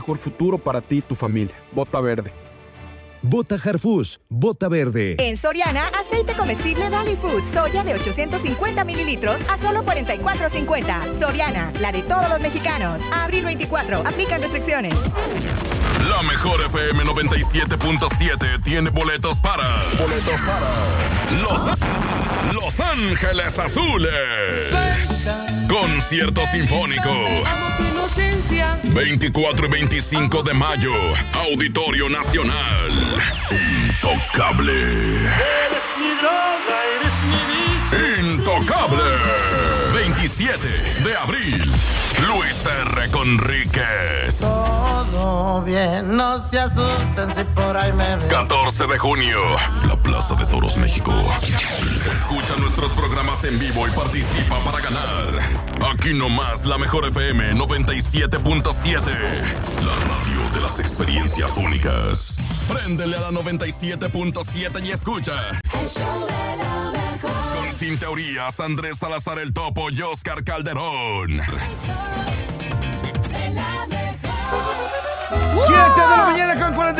mejor futuro para ti y tu familia. Vota verde. Vota Harfush, vota verde. En Soriana, aceite comestible Valley Food, soya de 850 mililitros a solo $44.50. Soriana, la de todos los mexicanos. A abril 24, aplican restricciones. La mejor FM 97.7 tiene boletos para Los Ángeles Azules. Concierto sinfónico. 24 y 25 de mayo. Auditorio Nacional. Intocable. Eres mi droga, eres mi vicio. Intocable. 27 de abril. Luis R. Conríquez. Todo bien, no se asusten si por ahí me ven. 14 de junio. La Plaza de Toros, México. Escucha nuestros programas en vivo y participa para ganar. Aquí nomás la mejor FM 97.7. La radio de las experiencias únicas. Préndele a la 97.7 y escucha. El show de la mejor. Con Sin Teorías, Andrés Salazar el Topo y Oscar Calderón.